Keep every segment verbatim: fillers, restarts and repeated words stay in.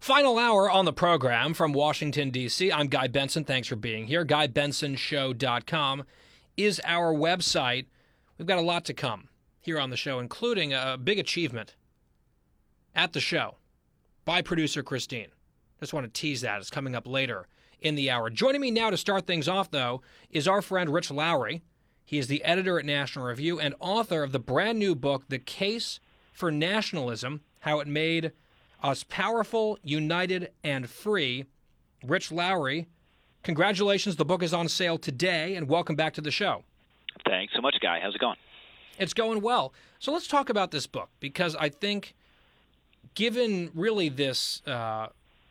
Final hour on the program from Washington, D C. I'm Guy Benson. Thanks for being here. guy benson show dot com is our website. We've got a lot to come here on the show, including a big achievement at the show by producer Christine. Just want to tease that. It's coming up later in the hour. Joining me now to start things off, though, is our friend Rich Lowry. He is the editor at National Review and author of the brand new book, The Case for Nationalism, How It Made Us Powerful, United, and Free. Rich Lowry, congratulations. The book is on sale today, and welcome back to the show. Thanks so much, Guy. How's it going? It's going well. So let's talk about this book, because I think given really this uh,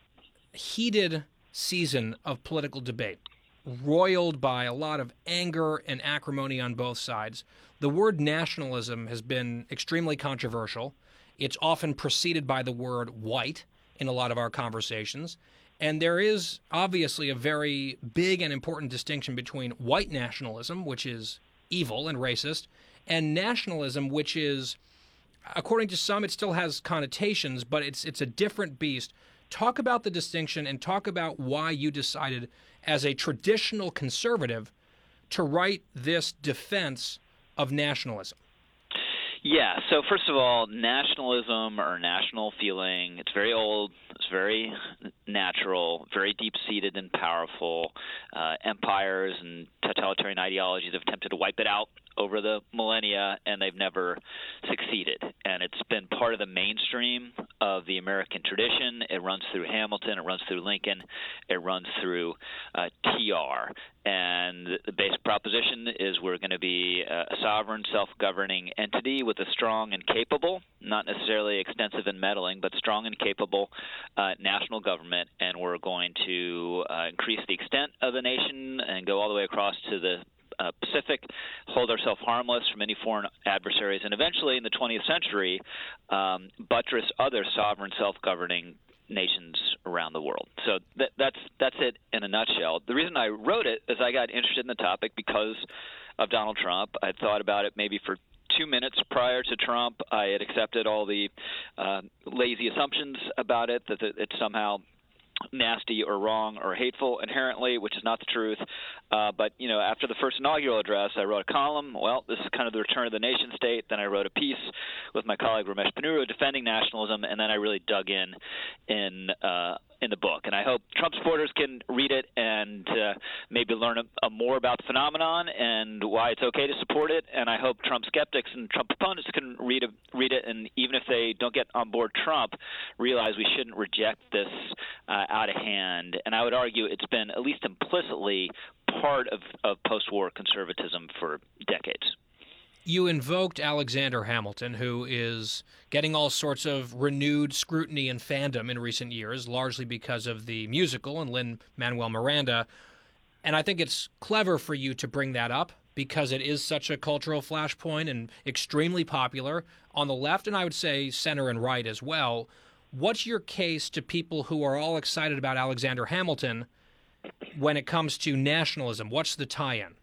heated season of political debate, roiled by a lot of anger and acrimony on both sides, the word nationalism has been extremely controversial. It's often preceded by the word white in a lot of our conversations. And there is obviously a very big and important distinction between white nationalism, which is evil and racist, and nationalism, which is, according to some, it still has connotations, but it's it's a different beast. Talk about the distinction and talk about why you decided, as a traditional conservative, to write this defense of nationalism. Yeah, so first of all, nationalism or national feeling, it's very old, it's very natural, very deep-seated and powerful. Uh, empires and totalitarian ideologies have attempted to wipe it out over the millennia, and they've never succeeded. And it's been part of the mainstream of the American tradition. It runs through Hamilton, it runs through Lincoln, it runs through uh, T R. And the basic proposition is we're going to be a sovereign, self-governing entity with a strong and capable, not necessarily extensive and meddling, but strong and capable uh, national government, and we're going to uh, increase the extent of the nation and go all the way across to the Uh, Pacific, hold ourselves harmless from any foreign adversaries, and eventually in the twentieth century, um, buttress other sovereign, self-governing nations around the world. So that, that's that's it in a nutshell. The reason I wrote it is I got interested in the topic because of Donald Trump. I had thought about it maybe for two minutes prior to Trump. I had accepted all the uh, lazy assumptions about it, that it's somehow nasty or wrong or hateful inherently, which is not the truth. Uh, but, you know, after the first inaugural address, I wrote a column. Well, this is kind of the return of the nation state. Then I wrote a piece with my colleague Ramesh Ponnuru defending nationalism, and then I really dug in in uh, in the book. And I hope Trump supporters can read it and uh, maybe learn a, a more about the phenomenon and why it's okay to support it. And I hope Trump skeptics and Trump opponents can read it, read it, and even if they don't get on board Trump, realize we shouldn't reject this uh, out of hand. And I would argue it's been, at least implicitly, part of, of post-war conservatism for decades. You invoked Alexander Hamilton, who is getting all sorts of renewed scrutiny and fandom in recent years, largely because of the musical and Lin-Manuel Miranda. And I think it's clever for you to bring that up because it is such a cultural flashpoint and extremely popular on the left, and I would say center and right as well. What's your case to people who are all excited about Alexander Hamilton when it comes to nationalism? What's the tie-in?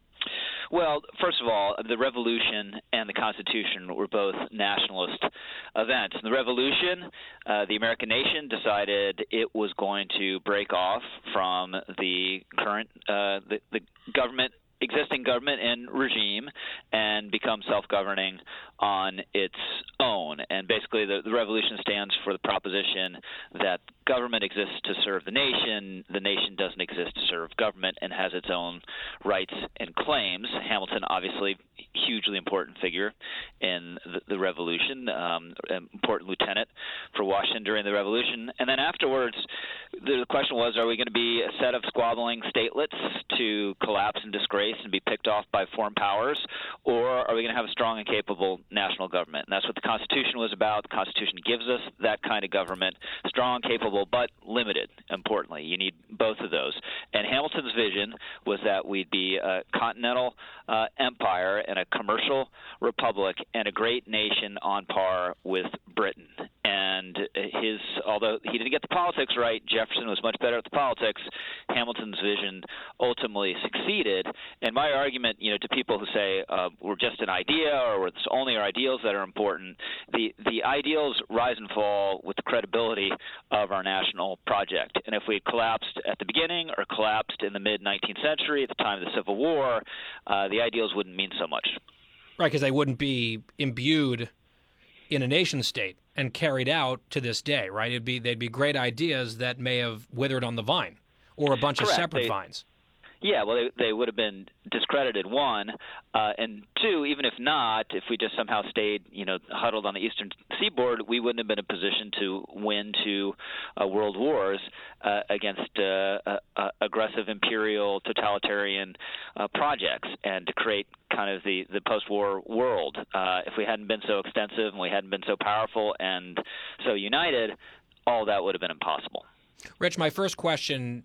Well, first of all, the Revolution and the Constitution were both nationalist events. In the Revolution, uh, the American nation decided it was going to break off from the current uh, the, the government existing government and regime and become self-governing on its own. And basically the, the revolution stands for the proposition that government exists to serve the nation, the nation doesn't exist to serve government and has its own rights and claims. Hamilton, obviously, hugely important figure in the, the revolution, um, an important lieutenant for Washington during the revolution. And then afterwards, the question was, are we going to be a set of squabbling statelets to collapse and disgrace and be picked off by foreign powers, or are we going to have a strong and capable national government? And that's what the Constitution was about. The Constitution gives us that kind of government, strong, capable, but limited, importantly. You need both of those. And Hamilton's vision was that we'd be a continental uh, empire and a commercial republic and a great nation on par with Britain. And his, although he didn't get the politics right, Jeff Jefferson was much better at the politics, Hamilton's vision ultimately succeeded. And my argument, you know, to people who say uh, we're just an idea or it's only our ideals that are important, the the ideals rise and fall with the credibility of our national project. And if we had collapsed at the beginning or collapsed in the mid-nineteenth century at the time of the Civil War, uh, the ideals wouldn't mean so much. Right, because they wouldn't be imbued in a nation state and carried out to this day, right? It'd be they'd be great ideas that may have withered on the vine, or a bunch Correct. of separate they, vines. Yeah, well, they, they would have been discredited, one, uh, and two, even if not, if we just somehow stayed, you know, huddled on the eastern seaboard, we wouldn't have been in a position to win two uh, world wars uh, against uh, uh, uh, aggressive imperial totalitarian uh, projects and to create kind of the, the post-war world. Uh, if we hadn't been so extensive and we hadn't been so powerful and so united, all that would have been impossible. Rich, my first question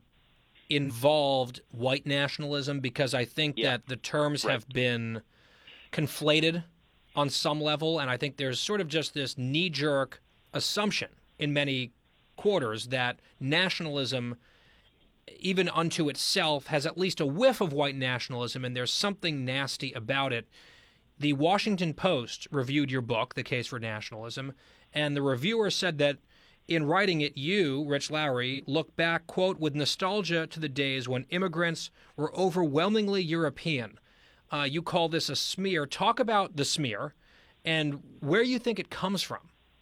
involved white nationalism because I think yeah. that the terms right. have been conflated on some level, and I think there's sort of just this knee-jerk assumption in many quarters that nationalism, even unto itself, has at least a whiff of white nationalism, and there's something nasty about it. The Washington Post reviewed your book, The Case for Nationalism, and the reviewer said that in writing it, you, Rich Lowry, look back, quote, with nostalgia to the days when immigrants were overwhelmingly European. Uh, you call this a smear. Talk about the smear and where you think it comes from.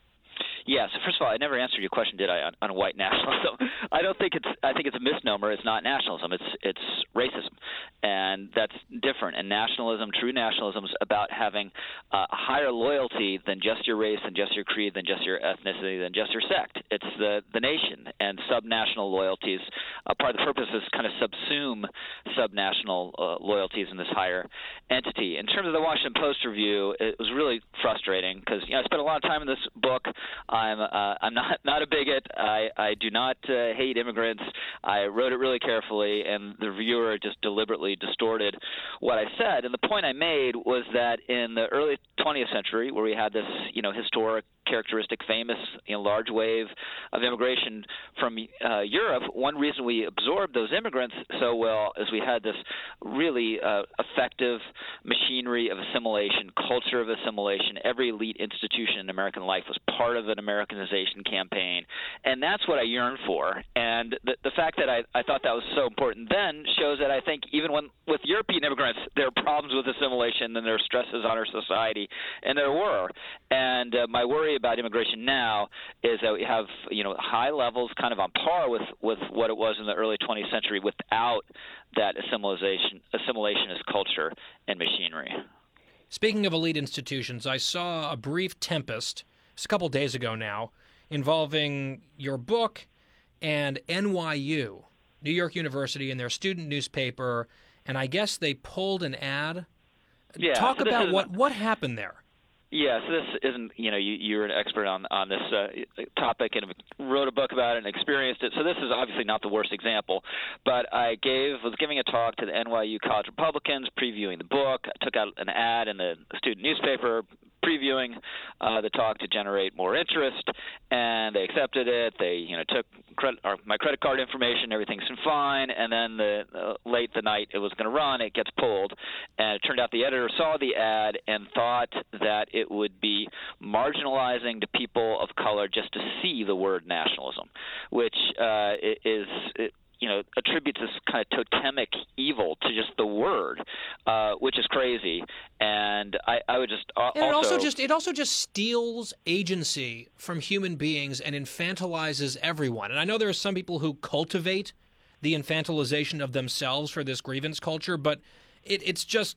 Yeah. So first of all, I never answered your question, did I, on, on white nationalism? I don't think it's. I think it's a misnomer. It's not nationalism. It's it's racism, and that's different. And nationalism, true nationalism, is about having uh, a higher loyalty than just your race, than just your creed, than just your ethnicity, than just your sect. It's the the nation, and subnational loyalties. Uh, part of the purpose is kind of subsume subnational uh, loyalties in this higher entity. In terms of the Washington Post review, it was really frustrating because you know I spent a lot of time in this book. I'm uh, I'm not not a bigot. I I do not uh, hate immigrants. I wrote it really carefully, and the reviewer just deliberately distorted what I said. And the point I made was that in the early twentieth century, where we had this you know historic, characteristic, famous, you know, large wave of immigration from uh, Europe, one reason we absorbed those immigrants so well is we had this really uh, effective machinery of assimilation, culture of assimilation. Every elite institution in American life was part of an Americanization campaign, and that's what I yearn for. And the, the fact that I, I thought that was so important then shows that I think even when with European immigrants, there are problems with assimilation and there are stresses on our society, and there were. And uh, my worry about immigration now is that we have, you know, high levels kind of on par with, with what it was in the early twentieth century without that assimilation, assimilationist culture and machinery. Speaking of elite institutions, I saw a brief tempest just a couple days ago now involving your book and N Y U, New York University, and their student newspaper, and I guess they pulled an ad. Yeah, Talk so about is, what, what happened there. Yeah, so this isn't, you know, you, you're an expert on on this uh, topic and wrote a book about it and experienced it. So this is obviously not the worst example. But I gave was giving a talk to the N Y U College Republicans, previewing the book. I took out an ad in the student newspaper, previewing uh, the talk to generate more interest, and they accepted it. They, you know, took credit, or my credit card information. Everything's fine. And then the uh, late the night it was going to run, it gets pulled, and it turned out the editor saw the ad and thought that it would be marginalizing to people of color just to see the word nationalism, which uh, is. It, you know, attributes this kind of totemic evil to just the word, uh, which is crazy. And I, I would just uh, and it also, also just it also just steals agency from human beings and infantilizes everyone. And I know there are some people who cultivate the infantilization of themselves for this grievance culture, but it, it's just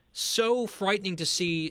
so frightening to see,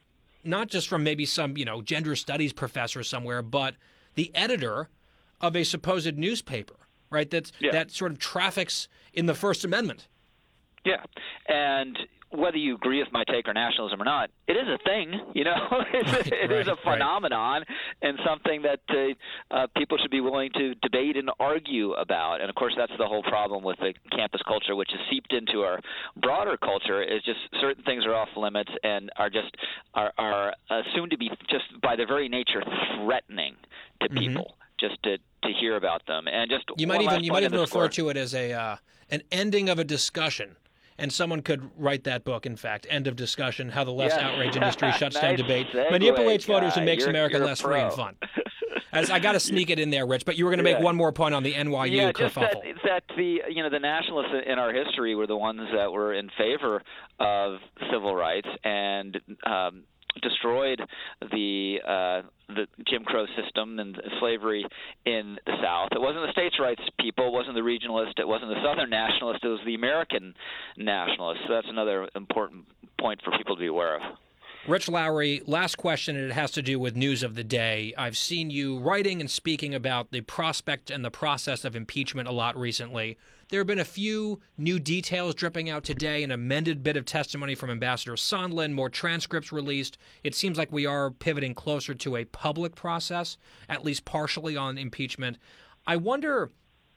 not just from maybe some, you know, gender studies professor somewhere, but the editor of a supposed newspaper. Right, that's, yeah. that sort of traffics in the First Amendment. Yeah, and whether you agree with my take on nationalism or not, it is a thing, you know. Right, it right, is a phenomenon right. and something that uh, uh, people should be willing to debate and argue about. And, of course, that's the whole problem with the campus culture, which is seeped into our broader culture, is just certain things are off limits and are just are, are assumed to be just by their very nature threatening to people. Mm-hmm. just to, to hear about them. And just you might even you might even refer to it as a uh, an ending of a discussion. And someone could write that book, in fact, End of Discussion, How the Less yes. Outrage Industry Shuts nice Down Debate, segue, Manipulates guy. Voters, and Makes you're, America you're Less Free and Fun. As I got to sneak it in there, Rich, but you were going to make yeah. one more point on the N Y U yeah, kerfuffle. just that, that the you know the nationalists in our history were the ones that were in favor of civil rights and um, destroyed the uh, the Jim Crow system and slavery in the South. It wasn't the states' rights people. It wasn't the regionalist. It wasn't the Southern nationalist. It was the American nationalist. So that's another important point for people to be aware of. Rich Lowry, last question, and it has to do with news of the day. I've seen you writing and speaking about the prospect and the process of impeachment a lot recently. There have been a few new details dripping out today, an amended bit of testimony from Ambassador Sondland, more transcripts released. It seems like we are pivoting closer to a public process, at least partially on impeachment. I wonder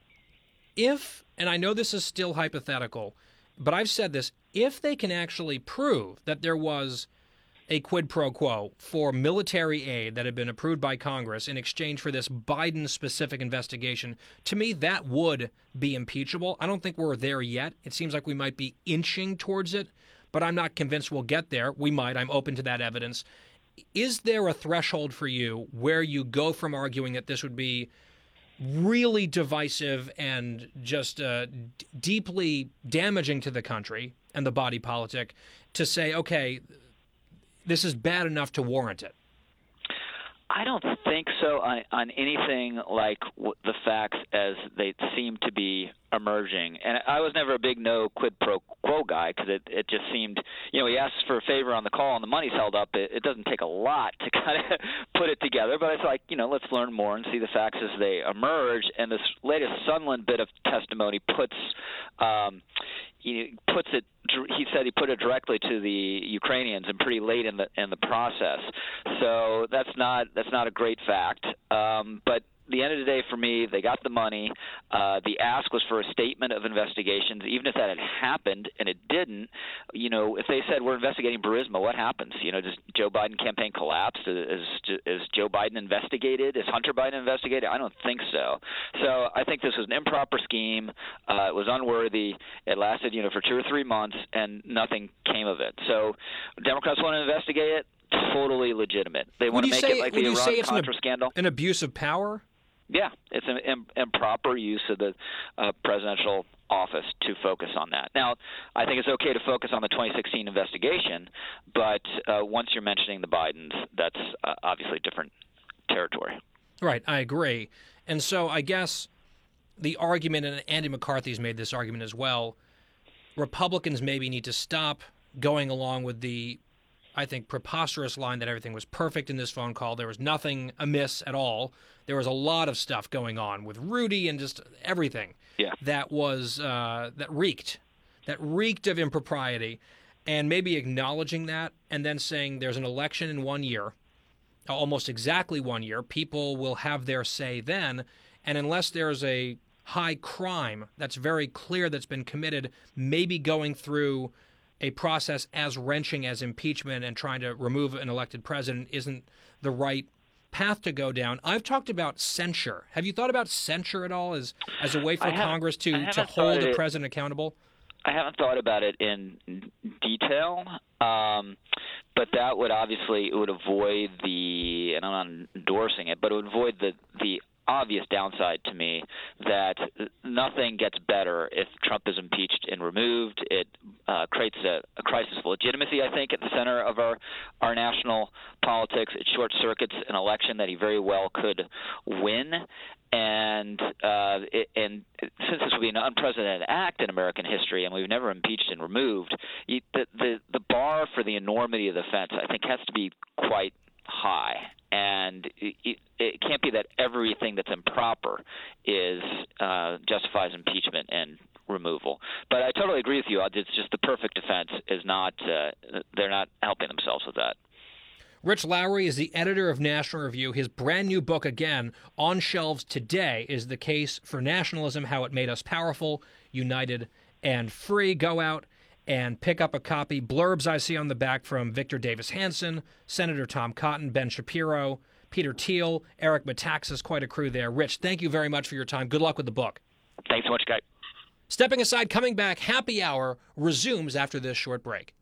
if, and I know this is still hypothetical, but I've said this, if they can actually prove that there was a quid pro quo for military aid that had been approved by Congress in exchange for this Biden-specific investigation, to me, that would be impeachable. I don't think we're there yet. It seems like we might be inching towards it, but I'm not convinced we'll get there. We might. I'm open to that evidence. Is there a threshold for you where you go from arguing that this would be really divisive and just uh, d- deeply damaging to the country and the body politic to say, okay, this is bad enough to warrant it? I don't think so on, on anything like w- the facts as they seem to be emerging. And I was never a big no quid pro quo guy because it, it just seemed, you know, he asks for a favor on the call and the money's held up. It, it doesn't take a lot to kind of put it together. But it's like, you know, let's learn more and see the facts as they emerge. And this latest Sondland bit of testimony puts um, he puts it. He said he put it directly to the Ukrainians and pretty late in the in the process. So that's not that's not a great fact. Um, but the end of the day, for me, they got the money. Uh, the ask was for a statement of investigations. Even if that had happened and it didn't, you know, if they said we're investigating Burisma, what happens? You know, does Joe Biden campaign collapse? Is, is Joe Biden investigated? Is Hunter Biden investigated? I don't think so. So I think this was an improper scheme. Uh, it was unworthy. It lasted, you know, for two or three months, and nothing came of it. So Democrats want to investigate it. Totally legitimate. They want to make say, it like the Iran-Contra scandal. An abuse of power? Yeah, it's an im- improper use of the uh, presidential office to focus on that. Now, I think it's okay to focus on the twenty sixteen investigation, but uh, once you're mentioning the Bidens, that's uh, obviously different territory. Right, I agree. And so I guess the argument, and Andy McCarthy's made this argument as well, Republicans maybe need to stop going along with the, I think, preposterous line that everything was perfect in this phone call. There was nothing amiss at all. There was a lot of stuff going on with Rudy and just everything yeah. that was uh, that reeked, that reeked of impropriety, and maybe acknowledging that and then saying there's an election in one year, almost exactly one year. People will have their say then, and unless there's a high crime that's very clear that's been committed, maybe going through a process as wrenching as impeachment and trying to remove an elected president isn't the right path to go down. I've talked about censure. Have you thought about censure at all as as a way for Congress to, to hold the president accountable? I haven't thought about it in detail, um, but that would obviously it would avoid the, and I'm not endorsing it, but it would avoid the the obvious downside to me that nothing gets better if Trump is impeached and removed. It uh, creates a, a crisis of legitimacy, I think, at the center of our, our national politics. It short-circuits an election that he very well could win. And uh, it, and since this would be an unprecedented act in American history, and we've never impeached and removed, you, the, the the bar for the enormity of the offense, I think, has to be quite high. And it, it can't be that everything that's improper is uh, justifies impeachment and removal. But I totally agree with you. It's just the perfect defense is not uh, – they're not helping themselves with that. Rich Lowry is the editor of National Review. His brand new book, again, on shelves today, is The Case for Nationalism, How It Made Us Powerful, United, and Free. Go out and pick up a copy. Blurbs I see on the back from Victor Davis Hanson, Senator Tom Cotton, Ben Shapiro, Peter Thiel, Eric Metaxas, quite a crew there. Rich, thank you very much for your time. Good luck with the book. Thanks so much, Guy. Stepping aside, coming back, Happy Hour resumes after this short break.